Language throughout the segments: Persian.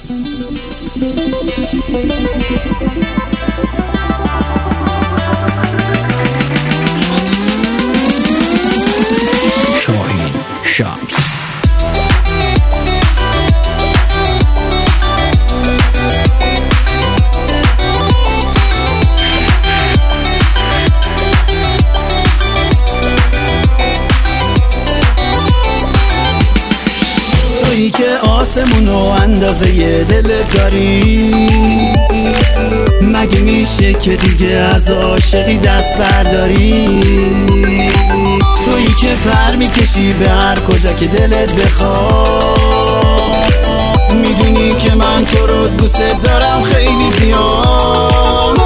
شاهین شمس. تویی که آسمونو اندازه ی دلت داری، مگه میشه که دیگه از عاشقی دست برداری؟ تویی که پر میکشی به هر کجا که دلت بخواد، میدونی که من تو رو دوست دارم خیلی زیاد.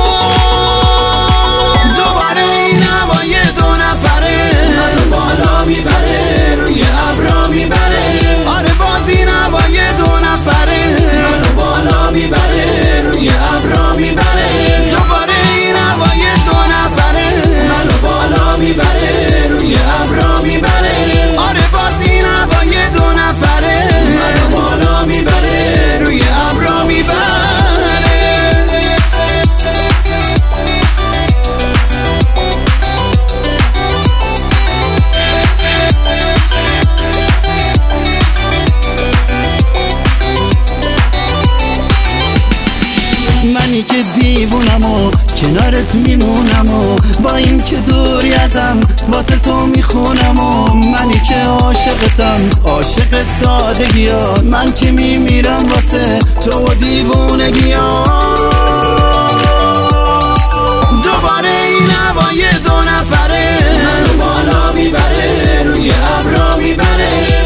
دوباره این هوای دو نفره منو بالا میبره، روی ابرا میبره. آره باز این هوای دو نفره منو بالا میبره، روی ابرا میبره. دوباره این هوای دو نفره منو بالا میبره، روی ابرا میبره. آره باز این هوای دو نفره منو بالا میبره، روی ابرا میبره. منی که دیوونم و کنارت میمونم و با این که دوری ازم واسه تو میخونم و منی که عاشقتم، عاشق سادگیات. من که میمیرم واسه تو و دیوونگیات. دوباره این هوای دو نفره منو بالا میبره، روی ابرا میبره.